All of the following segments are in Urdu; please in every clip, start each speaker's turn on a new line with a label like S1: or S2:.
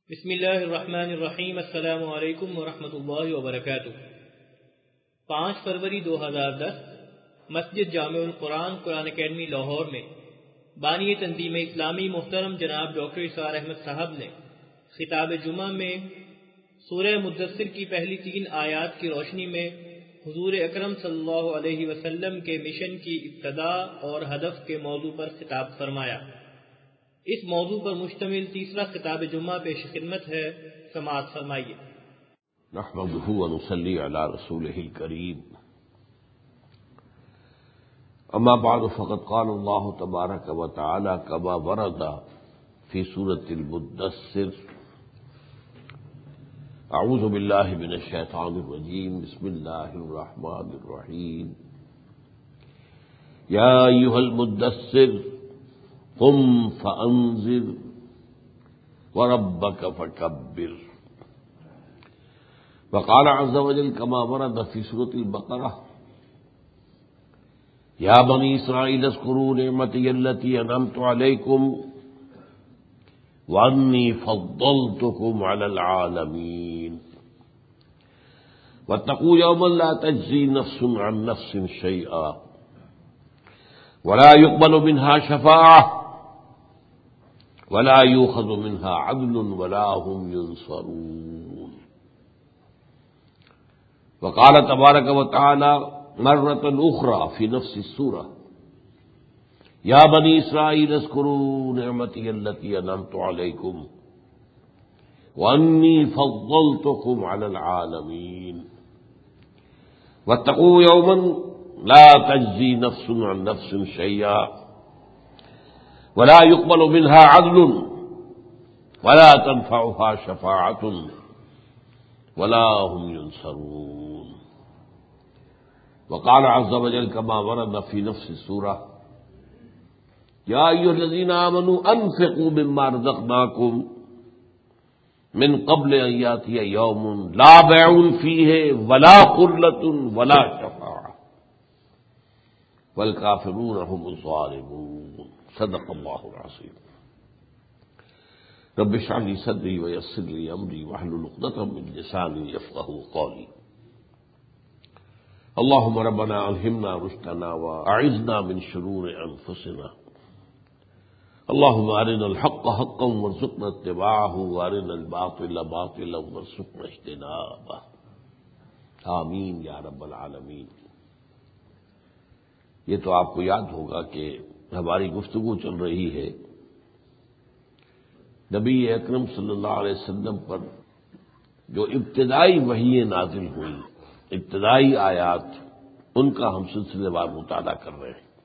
S1: بسم اللہ الرحمن الرحیم۔ السلام علیکم ورحمۃ اللہ وبرکاتہ۔ 5 فروری 2010 مسجد جامع القرآن قرآن اکیڈمی لاہور میں بانی تنظیم اسلامی محترم جناب ڈاکٹر اسرار احمد صاحب نے خطاب جمعہ میں سورہ مدثر کی پہلی 3 آیات کی روشنی میں حضور اکرم صلی اللہ علیہ وسلم کے مشن کی ابتدا اور ہدف کے موضوع پر خطاب فرمایا۔ اس موضوع پر مشتمل تیسرا خطاب جمعہ پیش خدمت ہے، سماعت فرمائیے۔
S2: نحمده ونصلي على رسوله الكريم، اما بعد فقد قال الله تبارك وتعالى كما ورد في سورة المدثر: اعوذ بالله من الشيطان الرجيم، بسم الله الرحمن الرحيم، يا ايها المدثر قم فانذر وربك فكبر، وقال عز وجل كما ورد في سورة البقرة: يا بني إسرائيل اذكروا نعمتي التي أنعمت عليكم وأني فضلتكم على العالمين واتقوا يوما لا تجزي نفس عن نفس شيئا ولا يقبل منها شفاعة ولا يؤخذ منها عدل ولا هم ينصرون۔ وقال تبارك وتعالى مرة أخرى في نفس السورة: يا بني إسرائيل اذكروا نعمتي التي أنعمت عليكم وأني فضلتكم على العالمين واتقوا يوما لا تجزي نفس عن نفس شيئا ولا يقبل منها عدل ولا تنفعها شفاعة ولا هم ينصرون۔ وقال عز وجل كما ورد في نفس السورة: يا أيها الذين آمنوا أنفقوا مما رزقناكم من قبل أن يأتي يوم لا بيع فيه ولا خلة ولا شفاعة والكافرون هم الظالمون۔ صدق الله العظيم۔ رب اشرح لي صدري ويسر لي أمري واحلل عقدة من لساني يفقهوا قولي۔ اللهم ربنا ألهمنا رشدنا وأعذنا من شرور أنفسنا، اللهم أرنا الحق حقا وارزقنا اتباعه وأرنا الباطل باطلا وارزقنا اجتنابه، آمین یا رب العالمین۔ یہ تو آپ کو یاد ہوگا کہ ہماری گفتگو چل رہی ہے نبی اکرم صلی اللہ علیہ وسلم پر جو ابتدائی وحی نازل ہوئی، ابتدائی آیات، ان کا ہم سلسلے وار مطالعہ کر رہے ہیں۔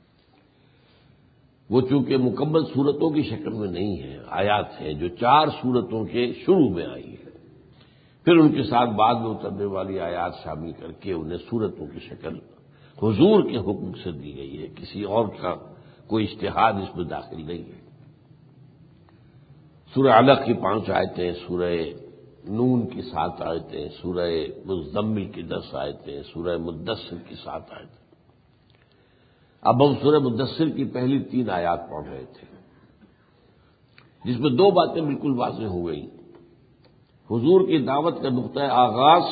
S2: وہ چونکہ مکمل صورتوں کی شکل میں نہیں ہے، آیات ہیں جو 4 صورتوں کے شروع میں آئی ہے، پھر ان کے ساتھ بعد میں اترنے والی آیات شامل کر کے انہیں صورتوں کی شکل حضور کے حکم سے دی گئی ہے، کسی اور کا کوئی اجتہاد اس میں داخل نہیں ہے۔ سورہ علق کی 5 آیتیں، سورہ نون کی 7 آیتیں، سورہ مزمل کی 10 آیتیں، سورہ مدثر کی 7 آیتیں۔ اب ہم سورہ مدثر کی پہلی 3 آیات پڑھ رہے تھے، جس میں 2 باتیں بالکل واضح ہو گئیں۔ حضور کی دعوت کا نقطہ آغاز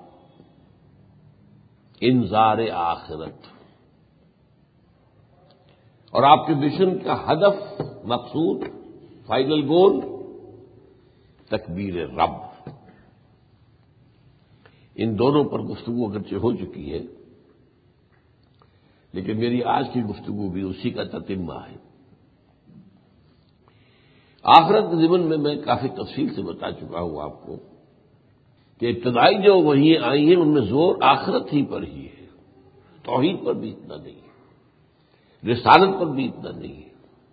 S2: انذار آخرت، اور آپ کے مشن کا ہدف، مقصود، فائنل گول تکبیر رب۔ ان دونوں پر گفتگو اگرچہ ہو چکی ہے، لیکن میری آج کی گفتگو بھی اسی کا تتمہ ہے۔ آخرت کے ضمن میں میں کافی تفصیل سے بتا چکا ہوں آپ کو کہ ابتدائی جو وحی آئی ہیں ان میں زور آخرت ہی پر ہی ہے، توحید پر بھی اتنا نہیں ہے، رسالت پر بھی اتنا نہیں ہے۔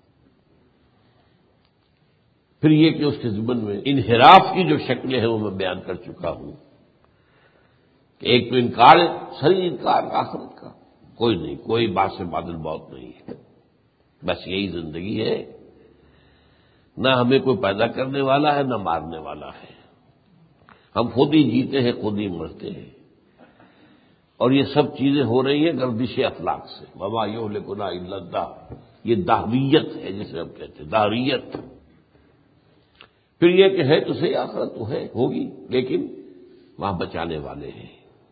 S2: پھر یہ کہ اس کے ضمن میں انحراف کی جو شکلیں ہیں وہ میں بیان کر چکا ہوں کہ ایک تو انکار، صحیح انکار آخرت کا، کوئی نہیں، کوئی بات سے بادل بہت نہیں ہے، بس یہی زندگی ہے، نہ ہمیں کوئی پیدا کرنے والا ہے نہ مارنے والا ہے، ہم خود ہی جیتے ہیں خود ہی مرتے ہیں، اور یہ سب چیزیں ہو رہی ہیں گردش اخلاق سے۔ وما یہلکنا الا الدہر، یہ دہریت ہے جسے ہم کہتے ہیں، دہریت۔ پھر یہ کہ ہے تو صحیح، آخرت تو ہے، ہوگی، لیکن وہاں بچانے والے ہیں۔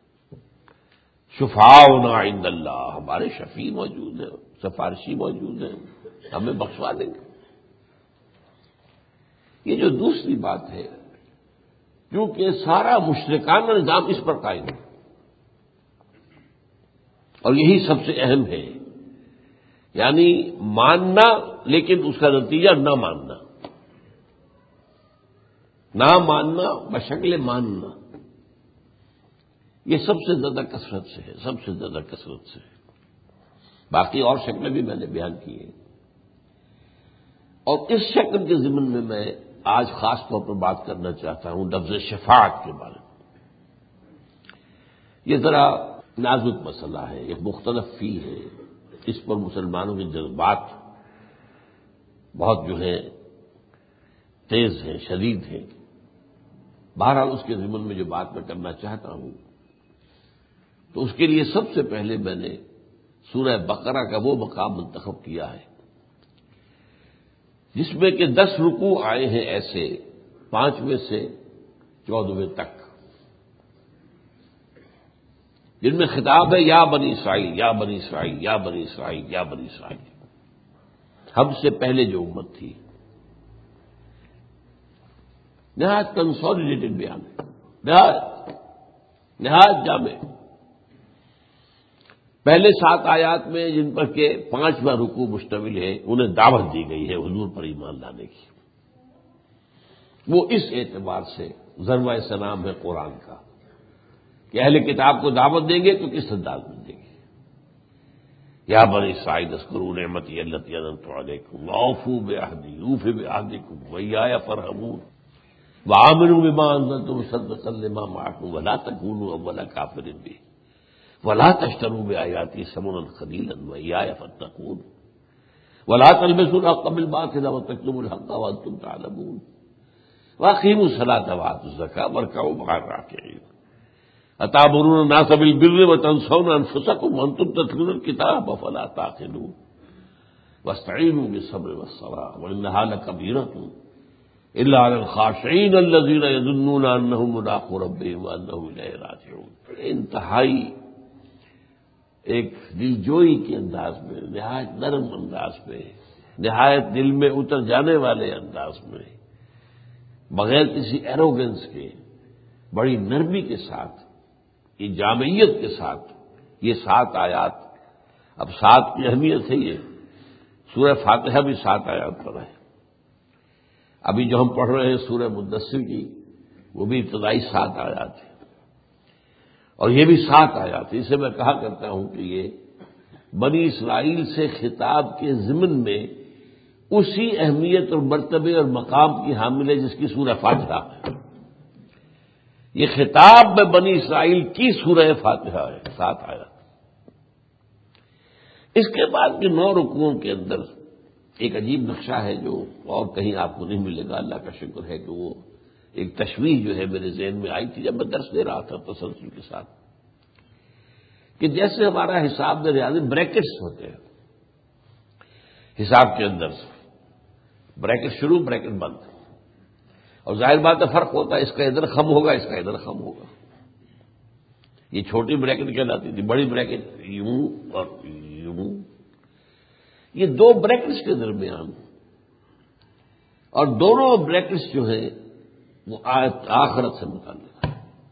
S2: شفاعنا عند اللہ، ہمارے شفیع موجود ہیں، سفارشی موجود ہیں، ہمیں بخشوا دیں گے۔ یہ جو دوسری بات ہے، کیونکہ سارا مشرکانہ نظام اس پر قائم ہے، اور یہی سب سے اہم ہے، یعنی ماننا لیکن اس کا نتیجہ نہ ماننا، نہ ماننا بشکل ماننا، یہ سب سے زیادہ کثرت سے ہے، سب سے زیادہ کثرت سے ہے۔ باقی اور شکلیں بھی میں نے بیان کی ہیں، اور اس شکل کے ضمن میں میں آج خاص طور پر بات کرنا چاہتا ہوں لفظ شفاعت کے بارے میں۔ یہ ذرا نازک مسئلہ ہے، ایک مختلف فی ہے، اس پر مسلمانوں کے جذبات بہت جو ہے تیز ہیں، شدید ہیں۔ بہرحال اس کے ضمن میں جو بات میں کرنا چاہتا ہوں، تو اس کے لیے سب سے پہلے میں نے سورہ بقرہ کا وہ مقام منتخب کیا ہے جس میں کہ 10 رکوع آئے ہیں ایسے، 5ویں سے 14ویں تک، جن میں خطاب ہے یا بنی اسرائیل، یا بنی اسرائیل، یا بنی اسرائیل، یا بنی اسرائیل، ہم سے پہلے جو امت تھی۔ نہایت کنسولیڈیٹڈ بیان ہے، نہایت جامع۔ پہلے 7 آیات میں جن پر کہ 5واں رکوع مشتمل ہے، انہیں دعوت دی گئی ہے حضور پر ایمان لانے کی۔ وہ اس اعتبار سے ذروۂ سلام ہے قرآن کا کہ اہل کتاب کو دعوت دیں گے تو کس انداز میں دیں گے۔ یا بنی اسرائیل اذکروا نعمتی التی انعمت علیکم واوفوا بعہدی اوف بعہدکم وایایا فارہبون وآمنوا بما انزلت مصدقا لما معکم ولا تکونوا اول کافر بہ ولا تشتروا بآیاتی ثمنا قلیلا وایایا فاتقون ولا تلبسوا الحق بالباطل وتکتموا الحق وانتم تعلمون واقیموا الصلاة وآتوا الزکاة وارکعوا مع الراکعین اتأمرون الناس بالبر وتنسون انفسکم وانتم تتلون الکتاب افلا تعقلون واستعینوا بالصبر والصلاة وانہا لکبیرۃ الا علی الخاشعین الذین یظنون انہم ملاقو ربہم وانہم الیہ راجعون۔ انتہائی ایک دلجوئی کے انداز میں، نہایت نرم انداز میں، نہایت دل میں اتر جانے والے انداز میں، بغیر کسی ایروگنس کے، بڑی نرمی کے ساتھ، یہ جامعیت کے ساتھ یہ 7 آیات۔ اب 7 کی اہمیت ہے، یہ سورہ فاتحہ بھی 7 آیات پر ہے۔ ابھی جو ہم پڑھ رہے ہیں سورہ مدثر کی، وہ بھی ابتدائی 7 آیات ہے، اور یہ بھی 7 آیات ہے۔ اسے میں کہا کرتا ہوں کہ یہ بنی اسرائیل سے خطاب کے ضمن میں اسی اہمیت اور مرتبے اور مقام کی حامل ہے جس کی سورہ فاتحہ ہے۔ یہ خطاب میں بنی اسرائیل کی سورہ فاتحہ ہے، 7 آیات۔ اس کے بعد کے 9 رکوعوں کے اندر ایک عجیب نقشہ ہے جو اور کہیں آپ کو نہیں ملے گا۔ اللہ کا شکر ہے کہ وہ ایک تشویش جو ہے میرے ذہن میں آئی تھی جب میں درس دے رہا تھا تسلسل کے ساتھ، کہ جیسے ہمارا حساب میں ریاضی بریکٹس ہوتے ہیں، حساب کے اندر بریکٹ شروع بریکٹ بند، اور ظاہر بات ہے فرق ہوتا ہے، اس کا ادھر خم ہوگا، اس کا ادھر خم ہوگا۔ یہ چھوٹی بریکٹ کہلاتی تھی، بڑی بریکٹ یوں اور یوں، یہ 2 بریکٹس کے درمیان، اور دونوں بریکٹس جو ہیں وہ آخرت سے متعلق ہے،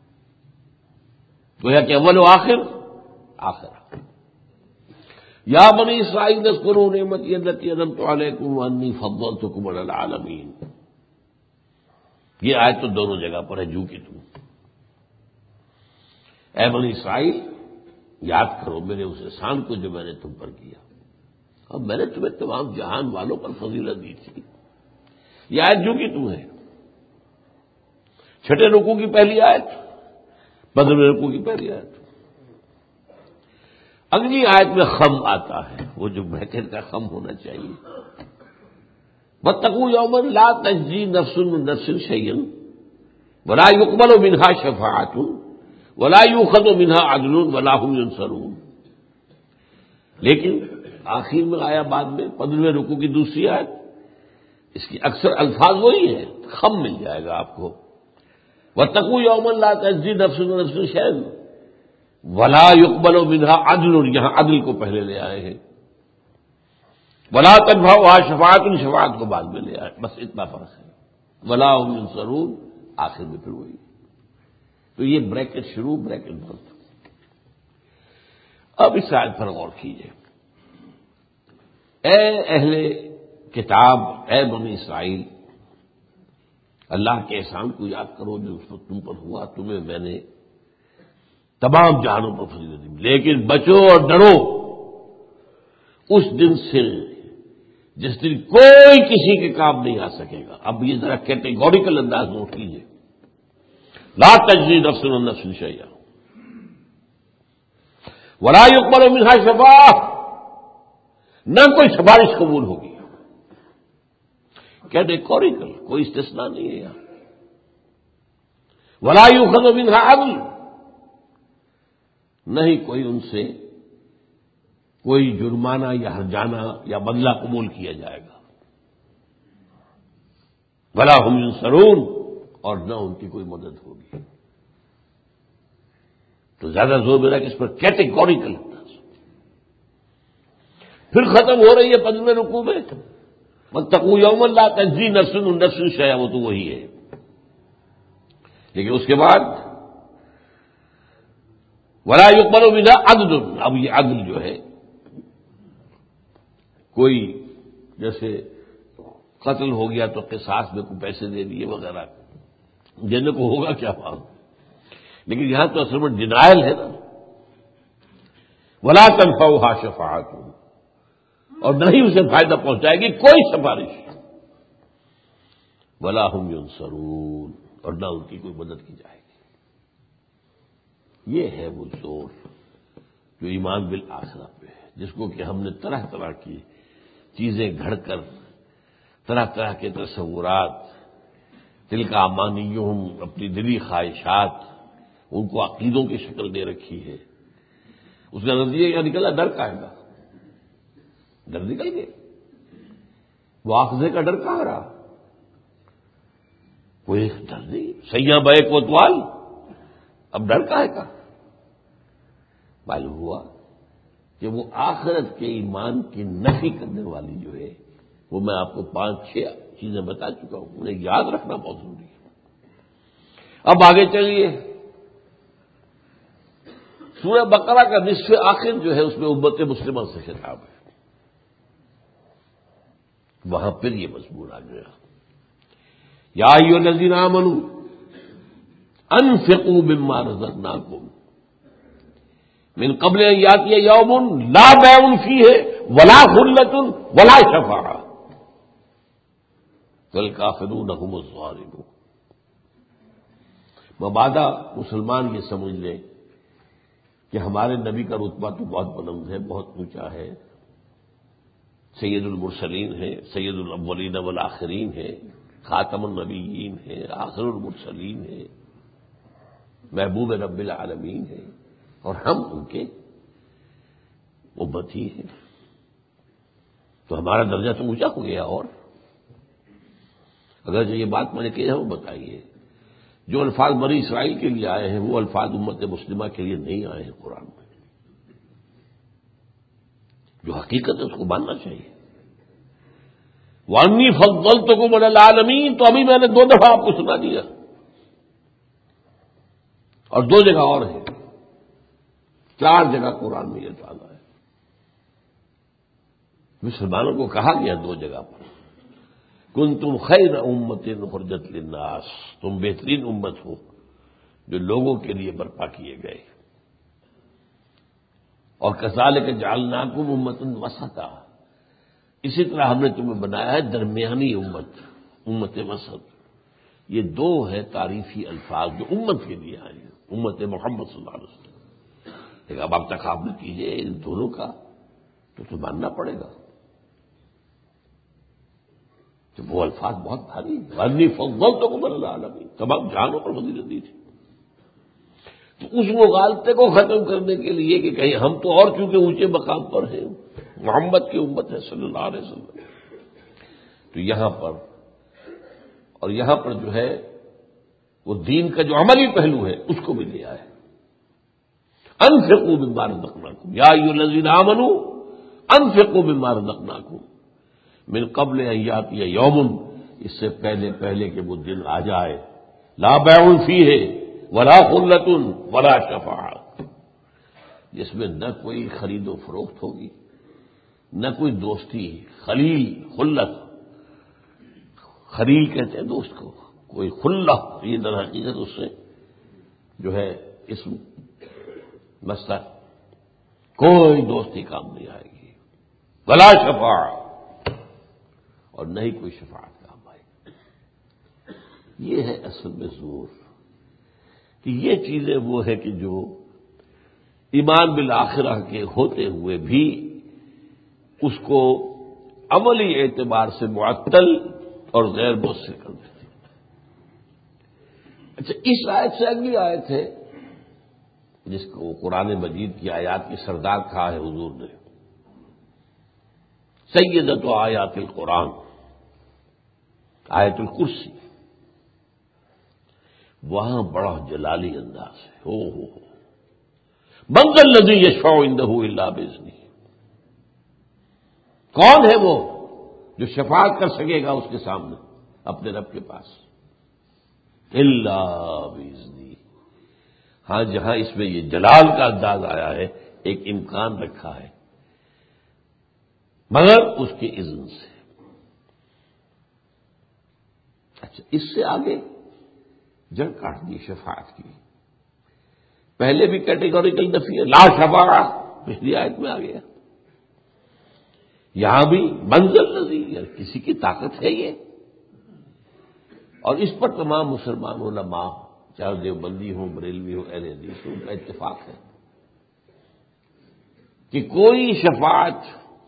S2: گویا کہ اول و آخر، آخر۔ یا بنی اسرائیل اذکروا نعمتی التی انعمت علیکم وانی فضلتکم علی العالمین۔ یہ آیت تو دونوں جگہ پر ہے، جو کہ تم، اے بنی اسرائیل یاد کرو میرے اس احسان کو جو میں نے تم پر کیا، اور میں نے تمہیں تمام جہان والوں پر فضیلت دی تھی۔ یہ آیت جو کہ تم ہے، 6 رکوع کی پہلی آیت، 15ویں رکوع کی پہلی آیت۔ اگلی آیت میں خم آتا ہے، وہ جو بریکٹ کا خم ہونا چاہیے، واتقوا یوما لا تجزی نفس من نفس شیئا ولا يقبل منها شفاعۃ ولا یؤخذ منها عدل ولا هم ینصرون۔ لیکن آخر میں آیا بعد میں 15ویں رکوع کی دوسری آیت، اس کی اکثر الفاظ وہی ہیں، خم مل جائے گا آپ کو۔ وَاتَّقُوا يَوْمًا لَا تَجْزِي نَفْسٌ عَن نَفْسٍ شَيْئًا وَلَا يُقْبَلُ مِنْهَا عَدْلٌ، یہاں عدل کو پہلے لے آئے ہیں، وَلَا تَنفَعُهَا شَفَاعَةٌ، شفاعت کو بعد میں لے آئے، بس اتنا فرق ہے۔ وَلَا هُمْ يُنصَرُونَ، آخر میں پھر وہی۔ تو یہ بریکٹ شروع، بریکٹ بند۔ اب اس آیت پر غور کیجیے۔ اے اہل کتاب، اے بنی اسرائیل، اللہ کے احسان کو یاد کرو جو اس وقت تم پر ہوا، تمہیں میں نے تمام جہانوں پر فضیلت دی، لیکن بچو اور ڈرو اس دن سے جس دن کوئی کسی کے کام نہیں آ سکے گا۔ اب یہ ذرا کیٹیگوریکل انداز نوٹ کیجیے، لا تجزی نفس عن نفس شیئا ولا یقبل منها شفاعۃ، نہ کوئی سفارش قبول ہوگی۔ کیٹیگوریکل، کوئی استثناء نہیں ہے یہاں۔ ولا یؤخذ منها عدل، نہیں کوئی ان سے کوئی جرمانہ یا ہرجانہ یا بدلہ قبول کیا جائے گا۔ ولا هم ينصرون، اور نہ ان کی کوئی مدد ہوگی۔ تو زیادہ زور میرا کہ اس پر کیٹیگوریکل، پھر ختم ہو رہی ہے 15ویں رکوع میں واتقوا یوما لا تجزی نفس عن نفس شیئا، وہ تو وہی ہے، لیکن اس کے بعد ولا یقبل منها عدل، اب یہ عدل جو ہے، کوئی جیسے قتل ہو گیا تو قصاص میں کوئی پیسے دے دیے وغیرہ، دینے کو ہوگا کیا فارم، لیکن یہاں تو اصل میں ڈینائل ہے نا۔ ولا تنفعها شفاعۃ، اور نہ ہی اسے فائدہ پہنچائے گی کوئی سفارش۔ ولا هم ينصرون، اور نہ ان کی کوئی مدد کی جائے گی۔ یہ ہے وہ زور جو ایمان بالآخرہ پہ ہے، جس کو کہ ہم نے طرح طرح کی چیزیں گھڑ کر، طرح طرح کے تصورات، تلک امانیہم، اپنی دلی خواہشات، ان کو عقیدوں کی شکل دے رکھی ہے۔ اس کا نتیجہ کیا نکلا؟ ڈر کا ہے گا، ڈر نکل گئے۔ مواخذے کا ڈر کہاں رہا؟ کوئی ڈر نہیں، سیاں بے کوتوال، اب ڈر کا ہے کا؟ معلوم ہوا کہ وہ آخرت کے ایمان کی نفی کرنے والی جو ہے، وہ میں آپ کو 5-6 چیزیں بتا چکا ہوں، انہیں یاد رکھنا بہت ضروری ہے۔ اب آگے چلیے، سورہ بقرہ کا نصف آخر جو ہے اس میں امت مسلمہ سے خطاب ہے، وہاں پھر یہ مضمون آ گیا، یا ایھا الذین آمنوا انفقوا مما رزقناکم من قبل ان یاتی یوم لا بیع فیہ ولا خلۃ ولا شفاعۃ والکافرون هم الظالمون۔ مبادا مسلمان یہ سمجھ لیں کہ ہمارے نبی کا رتبہ تو بہت بلند ہے، بہت اونچا ہے، سید المرسلین ہے، سید الاولین والآخرین ہے، خاتم النبیین ہے، آخر المرسلین ہے، محبوب رب العالمین ہے، اور ہم ان کے امتی ہیں، تو ہمارا درجہ تو اونچا ہو گیا۔ اور اگر جو یہ بات میں نے کہی ہے وہ بتائیے، جو الفاظ بنی اسرائیل کے لیے آئے ہیں وہ الفاظ امت مسلمہ کے لیے نہیں آئے ہیں قرآن میں۔ جو حقیقت ہے اس کو ماننا چاہیے۔ وَأَنِّي فَضَّلْتُكُمْ عَلَى الْعَالَمِينَ، تو ابھی میں نے 2 دفعہ آپ کو سنا دیا، اور 2 جگہ اور ہے، 4 جگہ قرآن میں یہ الفاظ آئے۔ مسلمانوں کو کہا گیا 2 جگہ پر، کنتم خیر امت اخرجت للناس، تم بہترین امت ہو جو لوگوں کے لیے برپا کیے گئے، اور کذالک جعلناکم امۃ وسطا، اسی طرح ہم نے تمہیں بنایا ہے درمیانی امت، امت وسط۔ یہ 2 ہے تعریفی الفاظ جو امت کے لیے آئے ہیں، امت محمد صلی اللہ علیہ وسلم۔ لیکن اب آپ تقابل کیجئے ان دونوں کا تو ماننا پڑے گا کہ وہ الفاظ بہت بھاری ہیں۔ وَأَنِّي فَضَّلْتُكُمْ عَلَى الْعَالَمِينَ، تمام جہانوں پر فضیلت دی تھی۔ تو اس مغالطے کو ختم کرنے کے لیے کہ کہیں ہم تو اور چونکہ اونچے مقام پر ہیں، محمد کی امت ہے صلی اللہ علیہ وسلم، تو یہاں پر اور یہاں پر جو ہے وہ دین کا جو عملی پہلو ہے اس کو بھی لے آئے. انفقوا مما رزقناکم یا ایھا الذین آمنوا انفقوا مما رزقناکم من قبل ان یاتی یوم، اس سے پہلے کہ وہ دن آ جائے لا بیع فیہ ولا خلۃ ولا شفاعۃ، جس میں نہ کوئی خرید و فروخت ہوگی، نہ کوئی دوستی، خلیل خلت، خلیل کہتے ہیں دوست کو، کوئی خلہ، یہ در حقیقت اس سے جو ہے اسم مسئلہ، کوئی دوستی کام نہیں آئے گی، ولا شفاعت، اور نہ ہی کوئی شفاعت کام آئے گی. یہ ہے اصل میں زور کہ یہ چیزیں وہ ہے کہ جو ایمان بالآخرہ کے ہوتے ہوئے بھی اس کو عملی اعتبار سے معطل اور غیر مؤثر کر دیتے. اچھا، اس آیت سے اگلی آیت ہے جس کو قرآن مجید کی آیات کی سردار کہا ہے حضور نے، سیدۃ آیات القرآن، آیت الکرسی. وہاں بڑا جلالی انداز ہے. ہو من ذا الذی یشفع عندہ الا باذنہ، کون ہے وہ جو شفاعت کر سکے گا اس کے سامنے اپنے رب کے پاس؟ الا باذنہ. ہاں، جہاں اس میں یہ جلال کا انداز آیا ہے، ایک امکان رکھا ہے، مگر اس کے اذن سے. اچھا، اس سے آگے جڑ کاٹ دی شفاعت کی. پہلے بھی کیٹیگوریکل نفی ہے، لا شفاعت، پچھلی آیت میں آ گیا. یہاں بھی منزل نظیر، کسی کی طاقت ہے یہ. اور اس پر تمام مسلمان علماء، چاہے دیوبندی ہوں، بریلوی ہو، اہل حدیث ہو، ان کا اتفاق ہے کہ کوئی شفاعت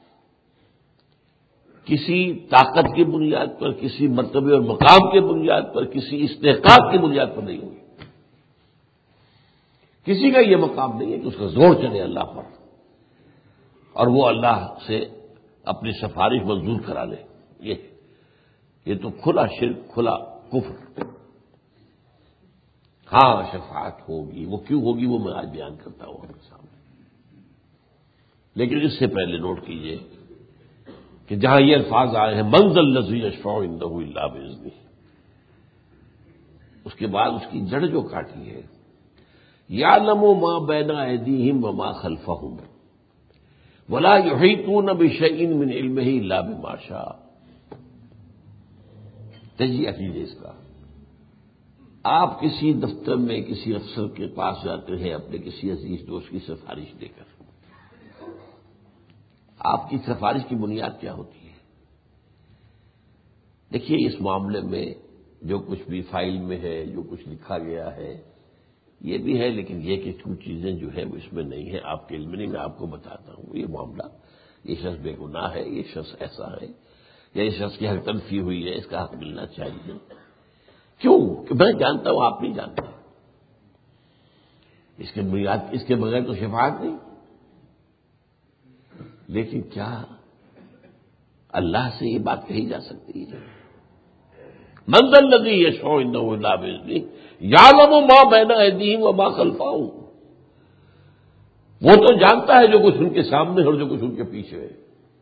S2: کسی طاقت کی بنیاد پر، کسی مرتبے اور مقام کی بنیاد پر، کسی استحقاق کی بنیاد پر نہیں ہوئی. کسی کا یہ مقام نہیں ہے کہ اس کا زور چلے اللہ پر اور وہ اللہ سے اپنی سفارش منظور کرا لے. یہ تو کھلا شرک، کھلا کفر. ہاں، شفاعت ہوگی، وہ کیوں ہوگی وہ میں آج بیان کرتا ہوں آپ کے سامنے. لیکن اس سے پہلے نوٹ کیجئے کہ جہاں یہ الفاظ آئے ہیں من ذا الذی یشفع عندہ الا باذنہ، اس کے بعد اس کی جڑ جو کاٹی ہے، یعلم ما بین ایدیہم وما خلفہم ولا یحیطون بشیء من علمہ الا بما شاء. تجزیہ کیجیے اس کا. آپ کسی دفتر میں کسی افسر کے پاس جاتے ہیں اپنے کسی عزیز دوست کی سفارش دے کر. آپ کی سفارش کی بنیاد کیا ہوتی ہے؟ دیکھیے، اس معاملے میں جو کچھ بھی فائل میں ہے، جو کچھ لکھا گیا ہے، یہ بھی ہے، لیکن یہ کہ کچھ چیزیں جو ہے وہ اس میں نہیں ہے، آپ کے علم نہیں، میں آپ کو بتاتا ہوں. یہ معاملہ، یہ شخص بے گناہ ہے، یہ شخص ایسا ہے، یا اس شخص کی حق تلفی ہوئی ہے، اس کا حق ملنا چاہیے. کیوں؟ کہ میں جانتا ہوں، آپ نہیں جانتے. اس کے بغیر تو شفاعت نہیں. لیکن کیا اللہ سے یہ بات کہی جا سکتی ہے؟ من ذا الذی یشفع عندہ الا باذنہ یعلم ما بین ایدیہم وما خلفہم. وہ تو جانتا ہے جو کچھ ان کے سامنے اور جو کچھ ان کے پیچھے ہے.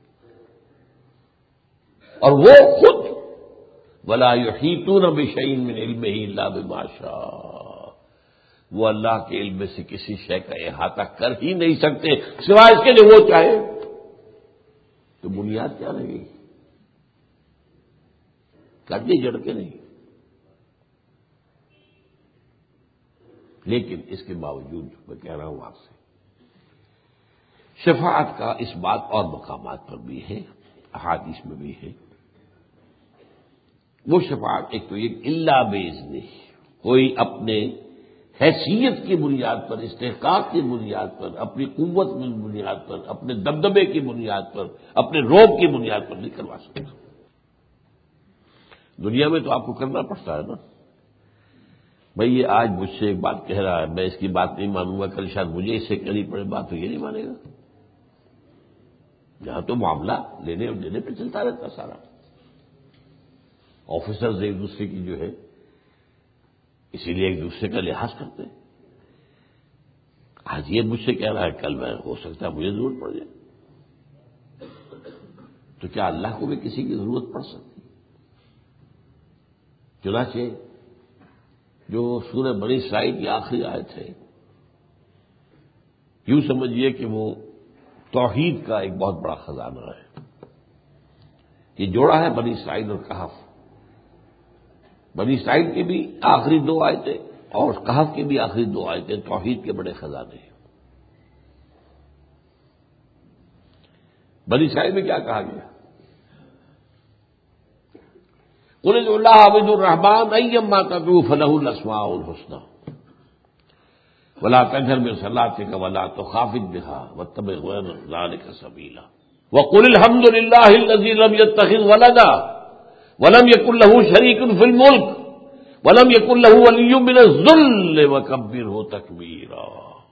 S2: اور وہ خود ولا یحیطون بشیء من علمہ الا بما شاء، وہ اللہ کے علم میں سے کسی شے کا احاطہ کر ہی نہیں سکتے سوائے اس کے جو وہ چاہے. تو بنیاد کیا رہ گئی؟ کاٹنے جڑ کے نہیں. لیکن اس کے باوجود میں کہہ رہا ہوں آپ سے، شفاعت کا اس بات اور مقامات پر بھی ہے، احادیث میں بھی ہے. وہ شفاعت ایک تو یہ الا باذنہ، کوئی اپنے حیثیت کی بنیاد پر، استحقاق کی بنیاد پر، اپنی قوت کی بنیاد پر، اپنے دبدبے کی بنیاد پر، اپنے روب کی بنیاد پر نہیں کروا سکتا. دنیا میں تو آپ کو کرنا پڑتا ہے نا. بھئی یہ آج مجھ سے ایک بات کہہ رہا ہے، میں اس کی بات نہیں مانوں گا، کل شاید مجھے اس سے کرنی پڑے بات، تو یہ نہیں مانے گا. یہاں تو معاملہ لینے اور دینے پہ چلتا رہتا سارا. آفیسرز ایک دوسرے کی جو ہے اسی لیے ایک دوسرے کا لحاظ کرتے ہیں. آج یہ مجھ سے کہہ رہا ہے، کل میں ہو سکتا ہے مجھے ضرورت پڑ جائے، تو کیا اللہ کو بھی کسی کی ضرورت پڑ سکتی؟ چنانچہ جو سورہ بنی اسرائیل کی آخری آیت ہے، یوں سمجھیے کہ وہ توحید کا ایک بہت بڑا خزانہ ہے. یہ جوڑا ہے بنی اسرائیل اور کہف. بنی اسرائیل کی بھی آخری 2 آیتیں اور کہف کی بھی آخری 2 آیتیں توحید کے بڑے خزانے ہیں. بنی اسرائیل میں کیا کہا گیا؟ قل ادعوا اللہ عبد الرحمن ایما تدعوا فلہ الاسماء الحسنى ولا تجهر بصلاتك ولا تخافت بها واتبع غير ذلك سبيلا وقل الحمد لله الذي لم يتخذ ولدا ولم يكن له شريك في الملك ولم يكن له ولي من الذل وكبره تكبيرا.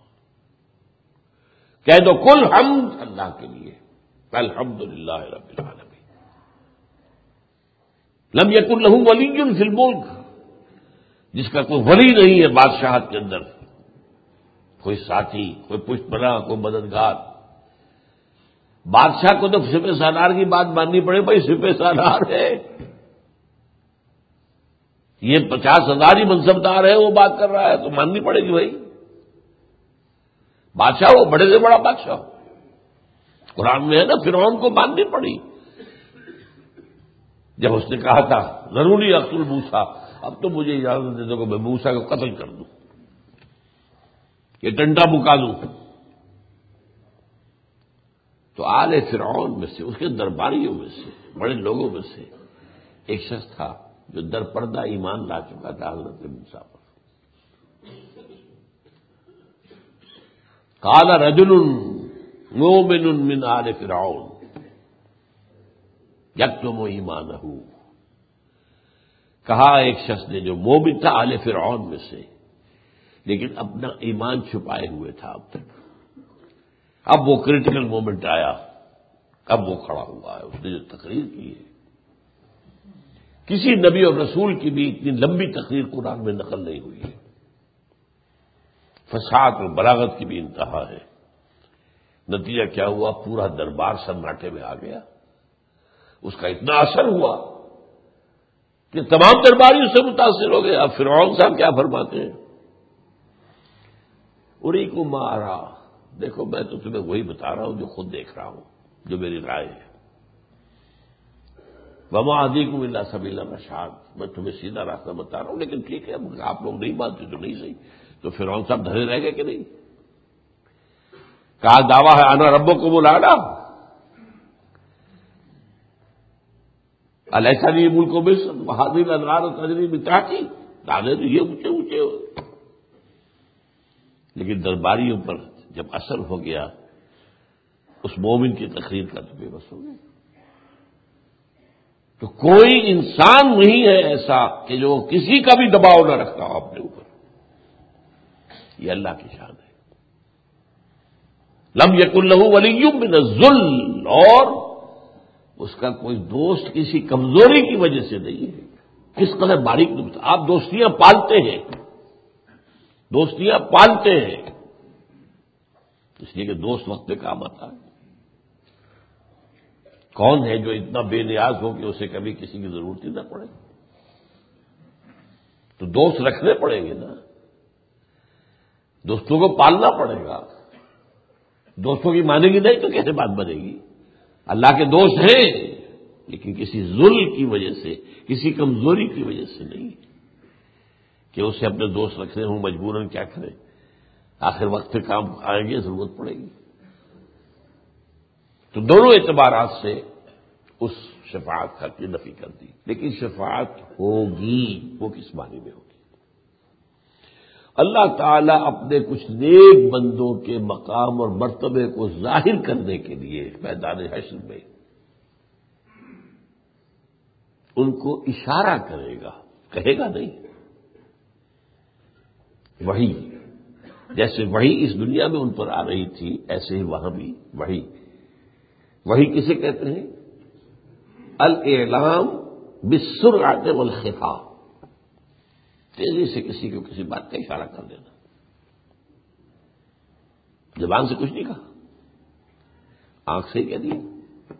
S2: کہہ دو کل حمد اللہ کے لیے، الحمد للہ رب العالمین. لم يكن له ولي في الملك، جس کا کوئی ولی نہیں ہے بادشاہت کے اندر، کوئی ساتھی، کوئی پشت پناہ، کوئی مددگار. بادشاہ کو تو سپہ سالار کی بات ماننی پڑے، بھائی سپہ سالار ہے، یہ 50,000 ہی منصبدار ہے، وہ بات کر رہا ہے تو ماننی پڑے گی بھائی. بادشاہ وہ بڑے سے بڑا بادشاہ، قرآن میں ہے نا، فرعون کو ماننی پڑی جب اس نے کہا تھا ضروری اقتل موسیٰ، اب تو مجھے اجازت دے دو کہ میں موسیٰ کو قتل کر دوں، یہ ڈنڈا مکا دوں. تو آل فرعون میں سے، اس کے درباریوں میں سے، بڑے لوگوں میں سے ایک شخص تھا جو در پردہ ایمان لا چکا تھا حضرت موسیٰ پر. قال رجل مؤمن من آل فرعون یکتم ایمانہ، کہا ایک شخص نے جو مومن تھا آل فرعون میں سے، لیکن اپنا ایمان چھپائے ہوئے تھا اب تک. اب وہ کریٹیکل مومنٹ آیا، اب وہ کھڑا ہوا ہے. اس نے جو تقریر کی ہے، کسی نبی اور رسول کی بھی اتنی لمبی تقریر قرآن میں نقل نہیں ہوئی ہے. فصاحت اور بلاغت کی بھی انتہا ہے. نتیجہ کیا ہوا؟ پورا دربار سناٹے میں آ گیا. اس کا اتنا اثر ہوا کہ تمام درباری اس سے متاثر ہو گئے. اب فرعون صاحب کیا فرماتے ہیں؟ اُری کو مارا، دیکھو میں تو تمہیں وہی بتا رہا ہوں جو خود دیکھ رہا ہوں، جو میری رائے ہے. وما اهدیکم الا سبیل الرشاد، میں تمہیں سیدھا راستہ بتا رہا ہوں، لیکن ٹھیک ہے آپ لوگ نہیں مانتے تو نہیں صحیح. تو فرعون صاحب دھرے رہ گئے کہ نہیں؟ کہا دعویٰ ہے انا ربکم الاعلی، الیس لی ملک مصر وہذہ الانہار تجری من تحتی، دعوے تو یہ اونچے اونچے ہو. لیکن درباریوں پر جب اثر ہو گیا اس مومن کی تقریر کا تو بے بس ہو گیا. تو کوئی انسان نہیں ہے ایسا کہ جو کسی کا بھی دباؤ نہ رکھتا ہو اپنے اوپر. یہ اللہ کی شان ہے. لم یکن لہ ولی من الذل، اور اس کا کوئی دوست کسی کمزوری کی وجہ سے نہیں ہے. کس قدر باریک نکتا. آپ دوستیاں پالتے ہیں، دوستیاں پالتے ہیں اس لیے کہ دوست وقت پہ کام آتا ہے. کون ہے جو اتنا بے نیاز ہو کہ اسے کبھی کسی کی ضرورت ہی نہ پڑے؟ تو دوست رکھنے پڑیں گے نا، دوستوں کو پالنا پڑے گا. دوستوں کی مانے گی نہیں تو کیسے بات بنے گی؟ اللہ کے دوست ہیں لیکن کسی ظلم کی وجہ سے، کسی کمزوری کی وجہ سے نہیں کہ اسے اپنے دوست رکھنے ہوں مجبوراً. کیا کریں، آخر وقت پہ کام آئیں گے، ضرورت پڑے گی. تو دونوں اعتبارات سے اس شفاعت کا کی نفی کر دی. لیکن شفاعت ہوگی، وہ کس معنی میں ہوگی؟ اللہ تعالیٰ اپنے کچھ نیک بندوں کے مقام اور مرتبے کو ظاہر کرنے کے لیے میدان حشر میں ان کو اشارہ کرے گا، کہے گا نہیں. وحی، جیسے وحی اس دنیا میں ان پر آ رہی تھی ایسے ہی وہاں بھی وحی. وحی کسے کہتے ہیں؟ الاعلام بالسرعۃ والخفا، تیزی سے کسی کو کسی بات کا اشارہ کر دینا، زبان سے کچھ نہیں کہا، آنکھ سے ہی کہہ دیا۔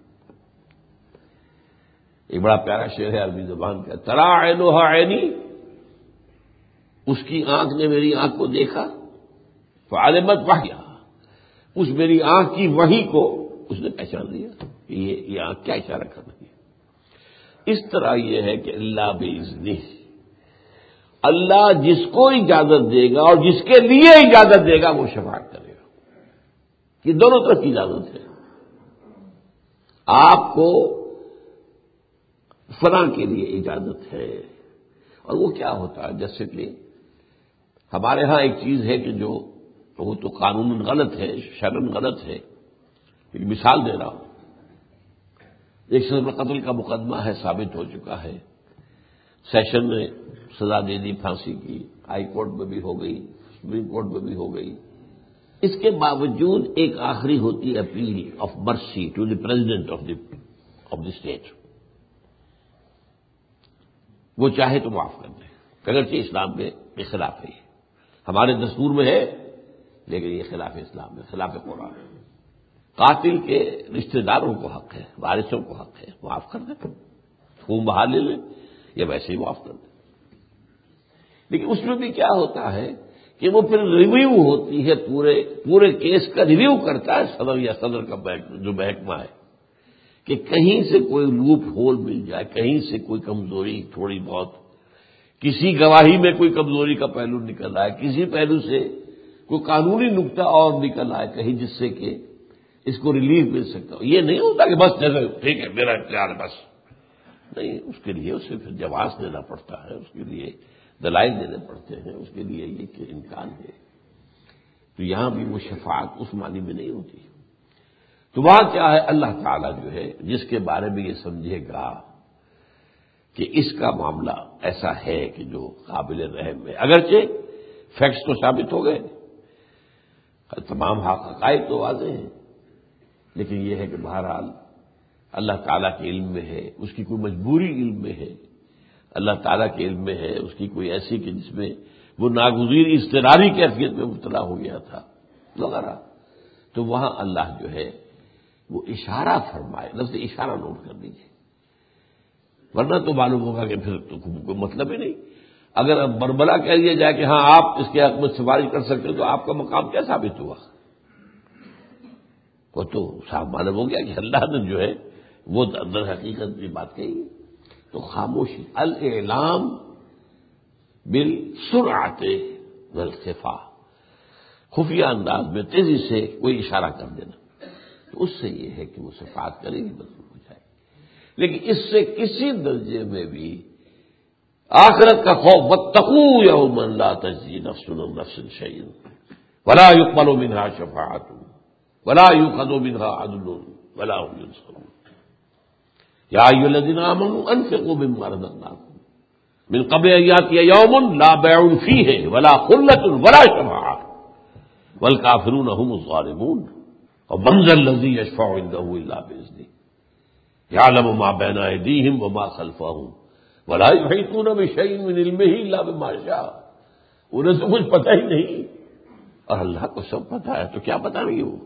S2: ایک بڑا پیارا شعر ہے عربی زبان کا، ترا عینھا عینی، اس کی آنکھ نے میری آنکھ کو دیکھا، فعلمت وحیھا، اس میری آنکھ کی وحی کو اس نے پہچان لیا کہ یہ آنکھ کیا اشارہ کر رہی ہے۔ اس طرح یہ ہے کہ اللہ باذنہ، اللہ جس کو اجازت دے گا اور جس کے لیے اجازت دے گا وہ شفاعت کرے گا، یہ دونوں طرف کی اجازت ہے۔ آپ کو فلاں کے لیے اجازت ہے، اور وہ کیا ہوتا ہے، جیسے کہ ہمارے ہاں ایک چیز ہے کہ جو وہ تو قانون غلط ہے، شرعن غلط ہے، ایک مثال دے رہا ہوں۔ ایک شخص پر قتل کا مقدمہ ہے، ثابت ہو چکا ہے، سیشن نے سزا دے دی پھانسی کی، ہائی کورٹ میں بھی ہو گئی، سپریم کورٹ میں بھی ہو گئی، اس کے باوجود ایک آخری ہوتی ہے appeal of mercy to the president of the state, وہ چاہے تو معاف کر دے، اگرچہ اسلام کے خلاف ہے، ہمارے دستور میں ہے لیکن یہ خلاف اسلام ہے، خلاف قرآن ہے۔ قاتل کے رشتہ داروں کو حق ہے، وارثوں کو حق ہے، معاف کر دیں، خون بہا لے لیں یا ویسے ہی معاف کر دیں۔ لیکن اس میں بھی کیا ہوتا ہے کہ وہ پھر ریویو ہوتی ہے، پورے کیس کا ریویو کرتا ہے صدر یا صدر کا جو محکمہ ہے، کہ کہیں سے کوئی لوپ ہول مل جائے، کہیں سے کوئی کمزوری تھوڑی بہت، کسی گواہی میں کوئی کمزوری کا پہلو نکل آئے، کسی پہلو سے کوئی قانونی نقطہ اور نکل آئے کہیں، جس سے کہ اس کو ریلیف مل سکتا ہو۔ یہ نہیں ہوتا کہ بس جیسے ٹھیک ہے میرا اختیار ہے بس، نہیں، اس کے لیے اسے پھر جواز دینا پڑتا ہے، اس کے لیے دلائل دینے پڑتے ہیں، اس کے لیے یہ کہ امکان ہے۔ تو یہاں بھی وہ شفاعت اس معنی میں نہیں ہوتی۔ تو وہاں کیا ہے، اللہ تعالیٰ جو ہے جس کے بارے میں یہ سمجھے گا کہ اس کا معاملہ ایسا ہے کہ جو قابل رحم ہے، اگرچہ فیکٹس تو ثابت ہو گئے، تمام حقائق تو واضح ہیں، لیکن یہ ہے کہ بہرحال اللہ تعالیٰ کے علم میں ہے، اس کی کوئی مجبوری علم میں ہے، اللہ تعالیٰ کے علم میں ہے، اس کی کوئی ایسی کہ جس میں وہ ناگزیر اضطراری کیفیت میں مبتلا ہو گیا تھا وغیرہ، تو وہاں اللہ جو ہے وہ اشارہ فرمائے، لفظ اشارہ نوٹ کر لیجیے، ورنہ تو معلوم ہوگا کہ پھر تو کوئی مطلب ہی نہیں۔ اگر اب بربلا کہہ دیا جائے کہ ہاں آپ اس کے حق میں سفارش کر سکتے ہو، تو آپ کا مقام کیا ثابت ہوا؟ وہ تو صاف معلوم ہو گیا کہ اللہ نے جو ہے وہ در حقیقت یہ بات کہی۔ تو خاموشی، الاعلام بالسرعۃ والخفا، خفیہ انداز میں تیزی سے کوئی اشارہ کر دینا، تو اس سے یہ ہے کہ وہ شفاعت کرے گی، منظور ہو جائے گی۔ لیکن اس سے کسی درجے میں بھی آخرت کا خوف، واتقوا یوما لا تجزی نفس عن نفس شیئا ولا يقبل منها شفاعۃ ولا يؤخذ منها عدل ولا هم ينصرون۔ یا ایھا الذین آمنوا انفقوا مما رزقناکم من قبل ان یأتی یوم لا بیع فیہ ولا خلۃ ولا شفاعۃ والکافرون هم الظالمون۔ ومن ذا الذی یشفع عنده الا بإذنہ یعلم ما بین ایدیہم وما خلفہم ولا یحیطون بشیء من علمہ الا بما شاء۔ انہیں تو کچھ پتہ ہی نہیں، اور اللہ کو سب پتہ ہے، تو کیا پتہ نہیں وہ۔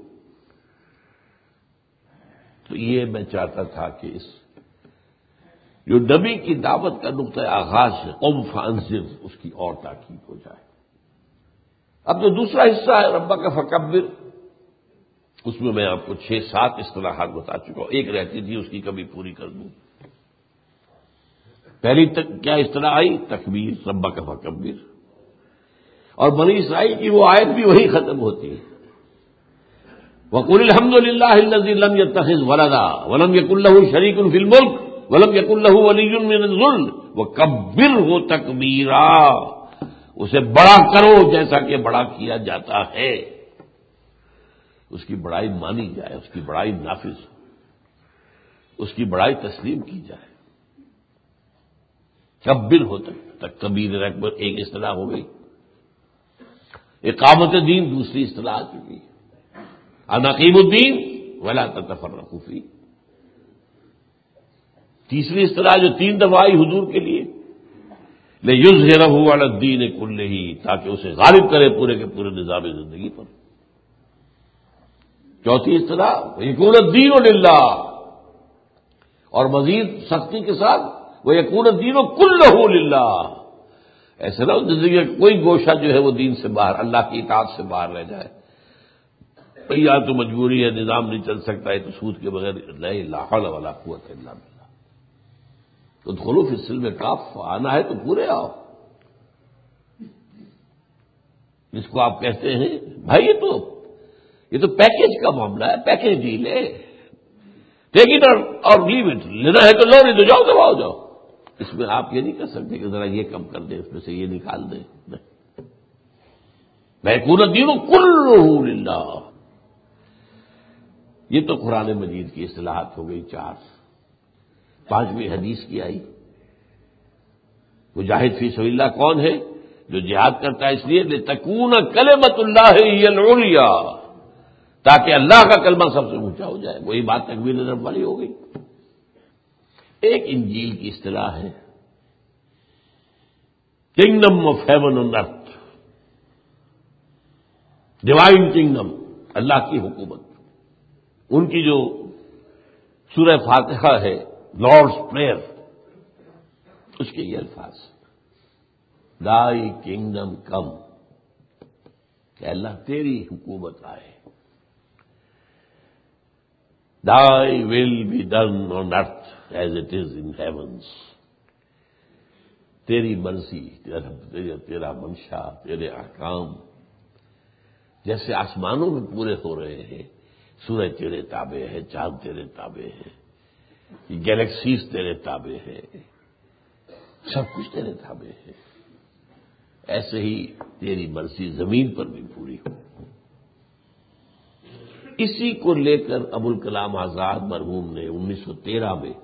S2: تو یہ میں چاہتا تھا کہ اس جو نبی کی دعوت کا نقطہ آغاز ہے، قم فانذر، اس کی اور تاکید ہو جائے۔ اب جو دوسرا حصہ ہے ربک فکبر، اس میں میں آپ کو 6-7 اصطلاحات بتا چکا ہوں، ایک رہتی تھی اس کی کبھی پوری کر دوں۔ پہلی کیا اصطلاح آئی؟ تکبیر، ربک فکبر، اور بنی اسرائیل کی وہ آیت بھی وہی ختم ہوتی ہے، وَقُلِ الْحَمْدُ لِلَّهِ الَّذِي لَمْ يَتَّخِذْ وَلَدًا وَلَمْ يَكُن لَّهُ شَرِيكٌ فِي الْمُلْكِ وَلَمْ يَكُن لَّهُ وَلِيٌّ مِّنَ الذُّلِّ وَكَبِّرْهُ تَكْبِيرًا۔ اسے بڑا کرو جیسا کہ بڑا کیا جاتا ہے، اس کی بڑائی مانی جائے، اس کی بڑائی نافذ ہو، اس کی بڑائی تسلیم کی جائے۔ کبر ہو تک کبیر اکبر ایک اصطلاح ہو گئی، اقامت دین دوسری اصطلاح آ چکی ہے، ان اقیموا الدین ولا تتفرقوا فیہ۔ تیسری اصطلاح جو 3 دفعہ آئی حضور کے لیے، لِیُظْہِرَہُ عَلَى الدِّینِ کُلِّہِ، تاکہ اسے غالب کرے پورے کے پورے نظام زندگی پر۔ چوتھی اصطلاح وَیَکُونَ الدِّینُ لِلَّهِ، اور مزید سختی کے ساتھ وَیَکُونَ الدِّینُ كُلُّهُ لِلَّهِ، ایسے نہ زندگی کا کوئی گوشہ جو ہے وہ دین سے باہر، اللہ کی اطاعت سے باہر رہ جائے، یہاں تو مجبوری ہے، نظام نہیں چل سکتا ہے، تو سود کے بغیر لا حول ولا قوت الا باللہ۔ ادخلوا فی السلم کافہ، آنا ہے تو پورے آؤ۔ جس کو آپ کہتے ہیں بھائی یہ تو پیکیج کا معاملہ ہے، پیکیج ڈیل ہے، ٹیک اٹ اور لیو اٹ، لینا ہے تو لو، نہیں تو جاؤ دباؤ جاؤ۔ اس میں آپ یہ نہیں کر سکتے کہ ذرا یہ کم کر دیں، اس میں سے یہ نکال دیں، وَیَکُونَ الدِّینُ كُلُّهُ لِلَّهِ۔ یہ تو قرآن مجید کی اصطلاحات ہو گئی 4۔ 5ویں حدیث کی آئی، مجاہد فی سبیل اللہ کون ہے؟ جو جہاد کرتا ہے اس لیے لِتَکُونَ کلمۃ اللہ ہی العلیٰ، تاکہ اللہ کا کلمہ سب سے اونچا ہو جائے، وہی بات تکبیر رب والی ہو گئی۔ ایک انجیل کی اصطلاح ہے kingdom of heaven and earth, divine kingdom, اللہ کی حکومت۔ ان کی جو سورہ فاتحہ ہے، لارڈس پریئر، اس کے یہ الفاظ دائی کنگڈم کم، کہ اللہ تیری حکومت آئے، thy will be done on earth as it is in heavens, تیری مرضی، تیرا منشا، تیرے احکام جیسے آسمانوں میں پورے ہو رہے ہیں، سورج تیرے تابع ہے، چاند تیرے تابع ہے، گیلیکسیز تیرے تابع ہے، سب کچھ تیرے تابع ہے، ایسے ہی تیری مرضی زمین پر بھی پوری ہو۔ اسی کو لے کر ابوالکلام آزاد مرحوم نے 1913 میں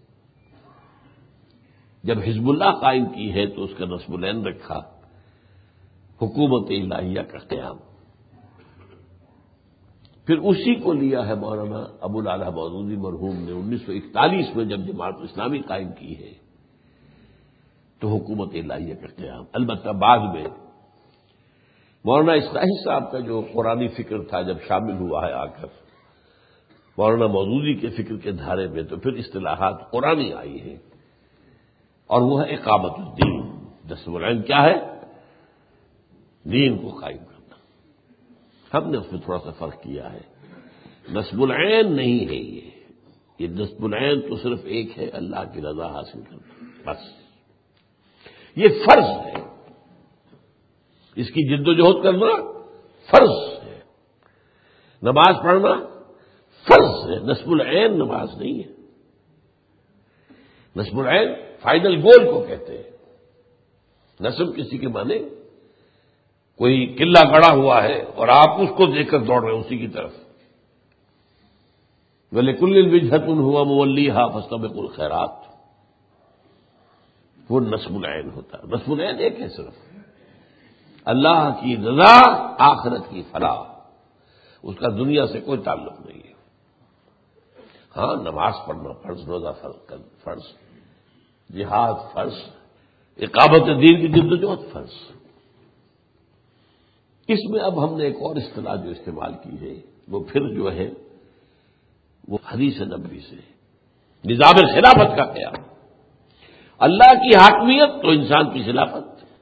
S2: جب حزب اللہ قائم کی ہے تو اس کا نصب العین رکھا حکومت الہیہ کا قیام۔ پھر اسی کو لیا ہے مولانا ابوالعلا مودودی مرحوم نے 1941 میں جب جماعت اسلامی قائم کی ہے تو حکومت الہیہ کا قیام۔ البتہ بعد میں مولانا اصلاحی صاحب کا جو قرآنی فکر تھا جب شامل ہوا ہے آ کر مولانا مودودی کے فکر کے دھارے میں، تو پھر اصطلاحات قرآنی آئی ہیں، اور وہ ہے اقامت الدین۔ نصب العین کیا ہے؟ دین کو قائم کرنا۔ ہم نے اس میں تھوڑا سا فرق کیا ہے، نصب العین نہیں ہے یہ نصب العین تو صرف ایک ہے، اللہ کی رضا حاصل کرنا، بس یہ فرض ہے، اس کی جد و جہد کرنا فرض ہے، نماز پڑھنا فرض ہے، نصب العین نماز نہیں ہے۔ نصب العین فائنل گول کو کہتے ہیں۔ نصب کسی کے معنی کوئی قلعہ گڑا ہوا ہے اور آپ اس کو دیکھ کر دوڑ رہے ہیں اسی کی طرف، وَلِكُلِّ وِجْهَةٌ هُوَ مُوَلِّيهَا فَاسْتَبِقُوا الْخَيْرَاتِ، وہ نصب العین ہوتا ہے۔ نصب العین ایک ہے صرف، اللہ کی رضا، آخرت کی فلاح، اس کا دنیا سے کوئی تعلق نہیں ہے۔ ہاں نماز پڑھنا فرض، روزہ فرض، جہاد فرض، اقامت دین کی جدوجہد فرض۔ اس میں اب ہم نے ایک اور اصطلاح جو استعمال کی ہے وہ پھر جو ہے وہ حدیث نبوی سے نظام خلافت کا قیام۔ اللہ کی حاکمیت تو انسان کی خلافت،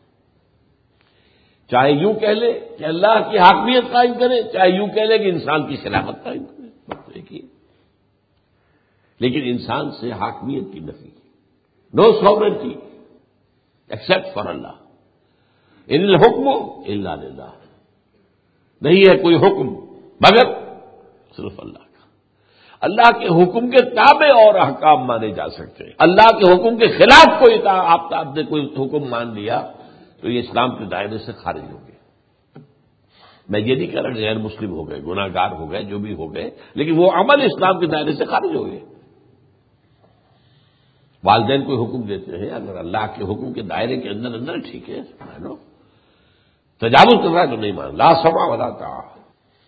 S2: چاہے یوں کہہ لے کہ اللہ کی حاکمیت قائم کرے، چاہے یوں کہہ لے کہ انسان کی خلافت قائم کرے، بس دیکھیے، لیکن انسان سے حاکمیت کی نفی، نو سوورنٹی ایکسپٹ فار اللہ، ان الحکم الا للہ، نہیں ہے کوئی حکم مگر صرف اللہ کا۔ اللہ کے حکم کے تابع اور احکام مانے جا سکتے ہیں، اللہ کے حکم کے خلاف کوئی آپ نے کوئی حکم مان لیا تو یہ اسلام کے دائرے سے خارج ہو گئے۔ میں یہ نہیں کہہ رہا غیر مسلم ہو گئے، گناہ گار ہو گئے، جو بھی ہو گئے، لیکن وہ عمل اسلام کے دائرے سے خارج ہو گئے۔ والدین کوئی حکم دیتے ہیں، اگر اللہ کے حکم کے دائرے کے اندر اندر ٹھیک ہے، مانو، تجاوز کر رہا ہے تو نہیں مان، لا سمع ولا طاعہ،